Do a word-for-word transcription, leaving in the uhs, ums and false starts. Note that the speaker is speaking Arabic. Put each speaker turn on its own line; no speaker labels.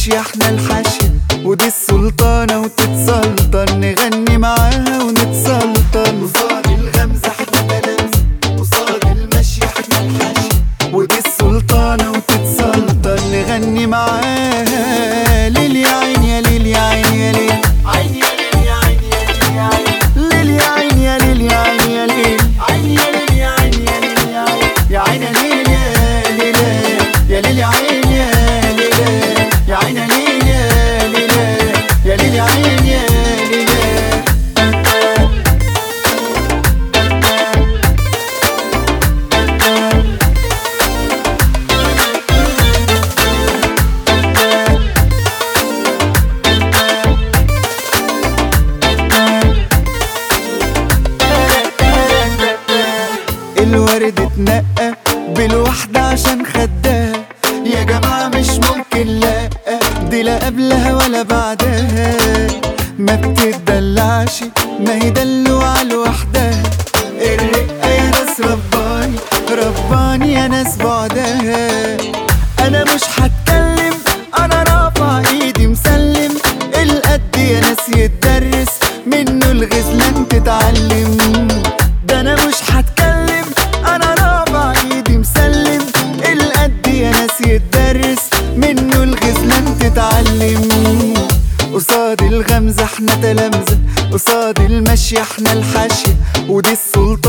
المشي احنا الحاشية، ودي السلطانة وتتسلطن نغني معاها ونتسلطن. قصاد الغمزة احنا تلامذة، قصاد المشي احنا الحاشية، ودي السلطانة وتتسلطن نغني معاها. ليل يا عين يا ليل يا عين يا ليل، عين يا ليل يا عين يا ليل يا عين، ليل يا عين يا ليل يا عين يا ليل، عين يا ليل يا عين يا ليل يا عين، يا عين يا ليل يا ليل يا ليل يا عين يا ليل، يا عين يا ليل يا ليل يا ليل يا عين يا ليل. الورد اتنقى بالوحدة عشان خدها، يا جماعة مش ممكن لا، دي لا قبلها ولا بعدها. ما بتدلعش ما هي دلوعة لوحدها، الرقة يا ناس رباني رباني يا ناس بعدها. انا مش هتكلم انا رافع ايدي مسلم، القد يا ناس يتدرس منه الغزلان تتعلم. ده انا مش هتكلم انا رافع ايدي مسلم، القد يا ناس يتدرس منه الغزلان تتعلم. قصاد الغمزة احنا تلامذة، قصاد المشي احنا الحاشية، ودي السلطة